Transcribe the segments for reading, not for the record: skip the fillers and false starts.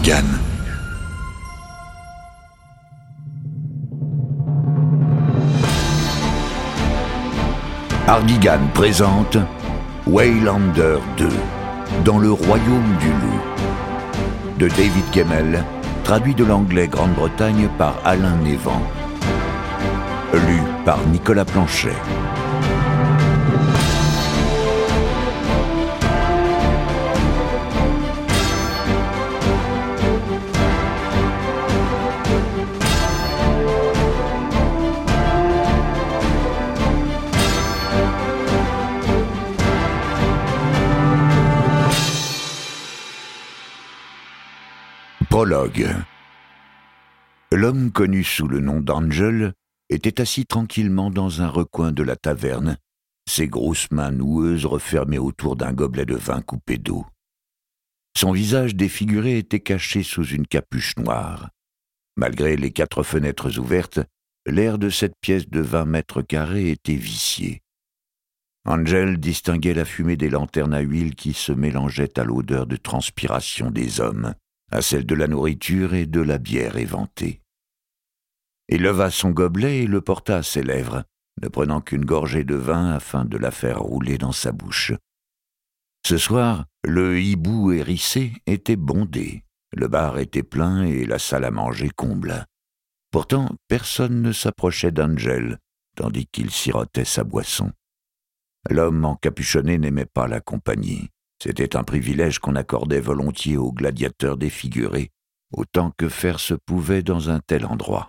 Argigan. Argigan présente Waylander 2, dans le royaume du loup, de David Gemmell, traduit de l'anglais Grande-Bretagne par Alain Névan, lu par Nicolas Planchet. Prologue. L'homme connu sous le nom d'Angel était assis tranquillement dans un recoin de la taverne, ses grosses mains noueuses refermées autour d'un gobelet de vin coupé d'eau. Son visage défiguré était caché sous une capuche noire. Malgré les 4 fenêtres ouvertes, l'air de cette pièce de 20 mètres carrés était vicié. Angel distinguait la fumée des lanternes à huile qui se mélangeait à l'odeur de transpiration des hommes, à celle de la nourriture et de la bière éventée. Il leva son gobelet et le porta à ses lèvres, ne prenant qu'une gorgée de vin afin de la faire rouler dans sa bouche. Ce soir, le hibou hérissé était bondé, le bar était plein et la salle à manger comble. Pourtant, personne ne s'approchait d'Angel, tandis qu'il sirotait sa boisson. L'homme encapuchonné n'aimait pas la compagnie. C'était un privilège qu'on accordait volontiers aux gladiateurs défigurés, autant que faire se pouvait dans un tel endroit.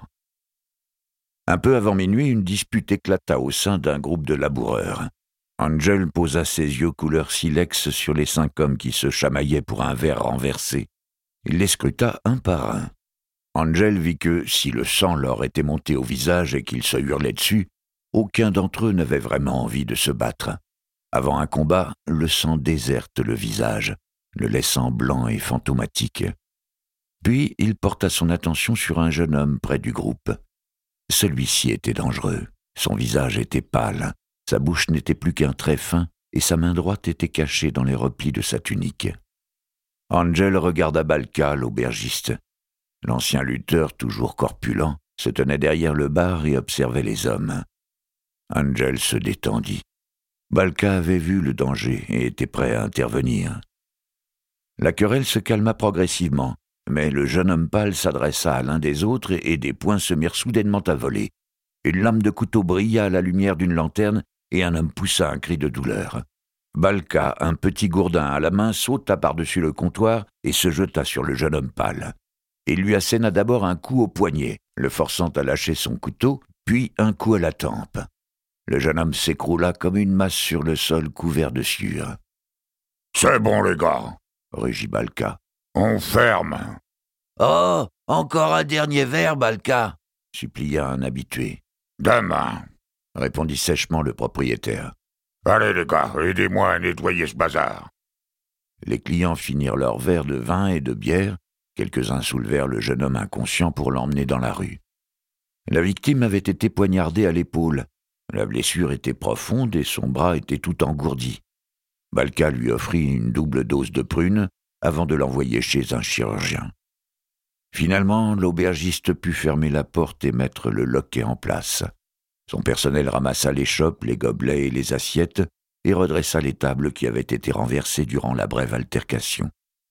Un peu avant minuit, une dispute éclata au sein d'un groupe de laboureurs. Angel posa ses yeux couleur silex sur les 5 hommes qui se chamaillaient pour un verre renversé. Il les scruta un par un. Angel vit que, si le sang leur était monté au visage et qu'ils se hurlaient dessus, aucun d'entre eux n'avait vraiment envie de se battre. Avant un combat, le sang déserte le visage, le laissant blanc et fantomatique. Puis il porta son attention sur un jeune homme près du groupe. Celui-ci était dangereux. Son visage était pâle, sa bouche n'était plus qu'un trait fin et sa main droite était cachée dans les replis de sa tunique. Angel regarda Balka, l'aubergiste. L'ancien lutteur, toujours corpulent, se tenait derrière le bar et observait les hommes. Angel se détendit. Balka avait vu le danger et était prêt à intervenir. La querelle se calma progressivement, mais le jeune homme pâle s'adressa à l'un des autres et des poings se mirent soudainement à voler. Une lame de couteau brilla à la lumière d'une lanterne et un homme poussa un cri de douleur. Balka, un petit gourdin à la main, sauta par-dessus le comptoir et se jeta sur le jeune homme pâle. Il lui asséna d'abord un coup au poignet, le forçant à lâcher son couteau, puis un coup à la tempe. Le jeune homme s'écroula comme une masse sur le sol couvert de sueur. « C'est bon, les gars !» rugit Balka. « On ferme !»« Oh, encore un dernier verre, Balka !» supplia un habitué. « Demain !» répondit sèchement le propriétaire. « Allez, les gars, aidez-moi à nettoyer ce bazar !» Les clients finirent leur verre de vin et de bière. Quelques-uns soulevèrent le jeune homme inconscient pour l'emmener dans la rue. La victime avait été poignardée à l'épaule. La blessure était profonde et son bras était tout engourdi. Balka lui offrit une double dose de prunes avant de l'envoyer chez un chirurgien. Finalement, l'aubergiste put fermer la porte et mettre le loquet en place. Son personnel ramassa les chopes, les gobelets et les assiettes et redressa les tables qui avaient été renversées durant la brève altercation.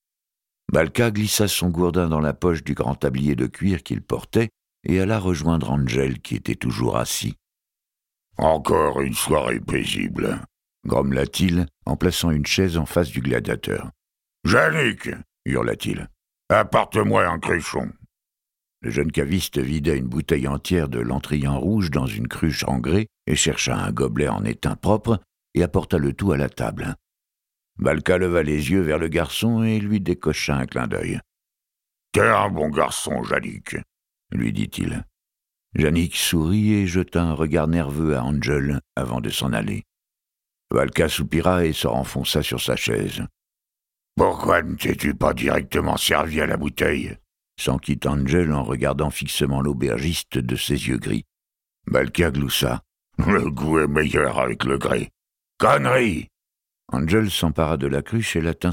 Balka glissa son gourdin dans la poche du grand tablier de cuir qu'il portait et alla rejoindre Angel qui était toujours assis. « Encore une soirée paisible !» grommela-t-il en plaçant une chaise en face du gladiateur. « Yannick !» hurla-t-il. « Apporte-moi un cruchon !» Le jeune caviste vida une bouteille entière de l'Entrian rouge dans une cruche en grès et chercha un gobelet en étain propre et apporta le tout à la table. Balka leva les yeux vers le garçon et lui décocha un clin d'œil. « T'es un bon garçon, Yannick !» lui dit-il. Yannick sourit et jeta un regard nerveux à Angel avant de s'en aller. Balka soupira et se renfonça sur sa chaise. « Pourquoi ne t'es-tu pas directement servi à la bouteille ?» s'enquit Angel en regardant fixement l'aubergiste de ses yeux gris. Balka gloussa. « Le goût est meilleur avec le grès. Connerie !» Angel s'empara de la cruche et la tint